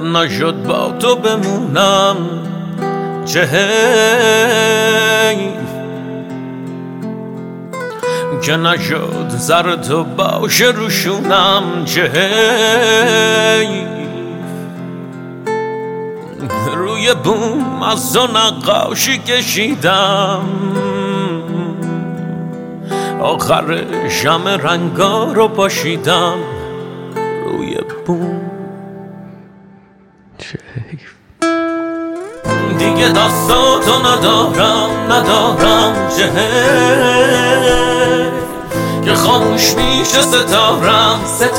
نشد با تو بمونم چه حیف که نشد زر تو باشه روشونم چه حیف روی بوم از تو نقاشی کشیدم آخر شم رنگا رو پاشیدم روی بوم چه حیف دیگه دستاتو ندارم چه حیف که خاموش میشه ستارم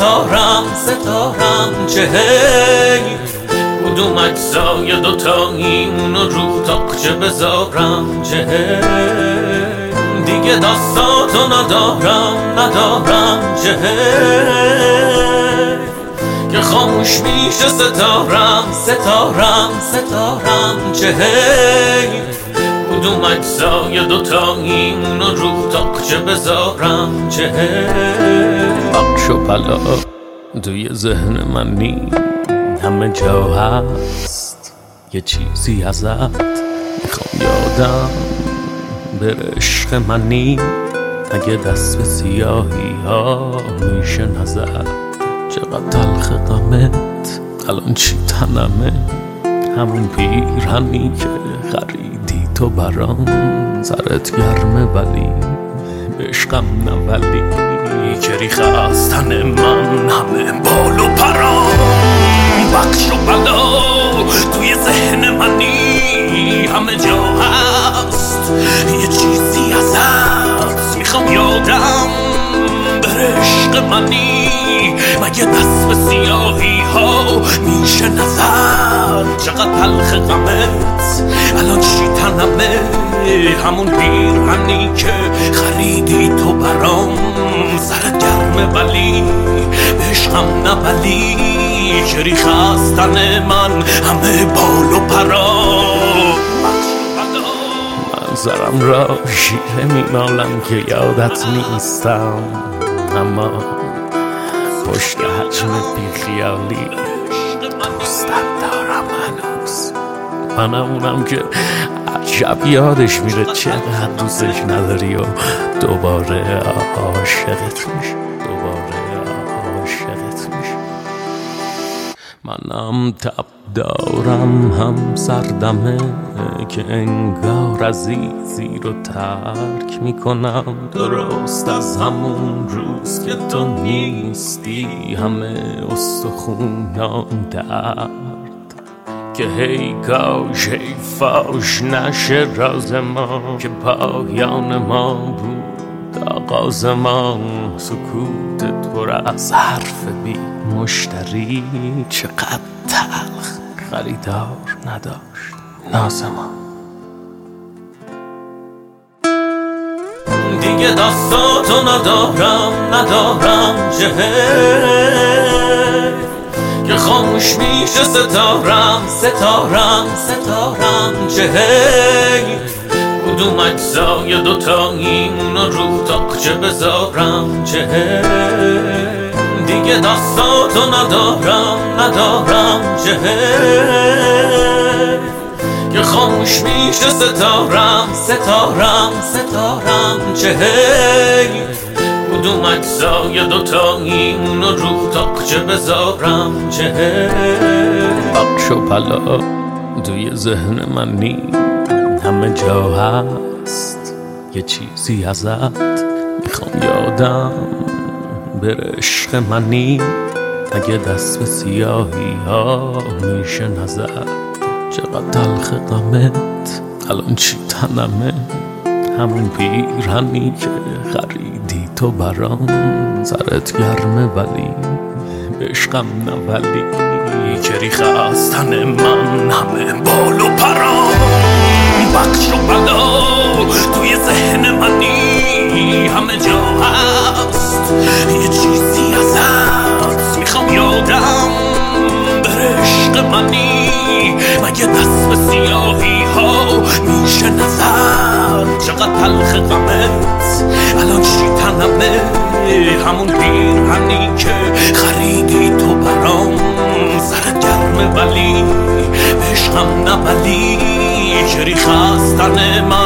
چه حیف کدوم اجزای دوتایی اونو رو تاقچه بذارم چه حیف دیگه دستاتو ندارم چه حیف که خاموش میشه ستارم چه حیف کدوم اجزای دوتایی اونو رو تاقچه بذارم چه حیف بخش و بلا توی ذهن من نی همه جا هست یه چیزی ازت میخوام یادم بره عشق منی اگه دست به سیاهی ها میشه نظر چقدر تلخ غمت الان چی تنمه همون پیرهنی که خریدی تو برام سرت گرمه ولی به عشقم نولی که ریخه از تن من همه بال و پرام بخش و بلا توی ذهن منی همه جا هست یه چیزی ازت میخوام یادم بره عشق منی مگه دست به سیاهی ها میشه نظر چقدر تلخ غمت الان چی تنمه همون پیرهنی که خریدی تو برام سرت گرمه ولی به عشقم نبلی که ریخه از تن من همه بال و پرام منظرم را شیره میمالم که یادت نیستم اما پشت حجم بیخیالی دوستت دارم هنوز منم اونم که عجب یادش میره چقدر دوستش نداری و دوباره عاشقت میشه منم تب دارم هم سردمه که انگار عزیزی رو ترک میکنم درست از همون روز که تو نیستی همه استخونام درد که هی کاش هی فاش نشه راز ما که پایان ما بود آغاز ما سکوتت پر از حرف بی مشتری چقدر تلخ خریدار نداشت ناز ما دیگه دستاتو ندارم چه حیف که خاموش میشه ستارم چه حیف کدوم اجزای دوتایی اونو رو تاقچه بذارم چه حیف دیگه دستاتو ندارم چه حیف که خاموش میشه ستارم چه حیف کدوم اجزای دوتایی اونو رو تاقچه بذارم چه حیف بخش و بلا توی ذهن من نی همه جا هست یه چیزی ازت میخوام یادم بره عشق منی اگه دست به سیاهی ها میشه نظر چقدر تلخ غمت الان چی تنمه همون پیرهنی که خریدی تو برام سرت گرمه ولی به عشقم نولی که ریخه از تن من همه بال و پرام بخش و بلا توی ذهن منی همه جا هست یه چیزی ازت میخوام یادم بره عشق منی مگه دست به سیاهی ها میشه نظر چقدر تلخ غمت الان چی تنمه همون پیرهنی که خریدی تو برام سرت گرمه ولی داری خستر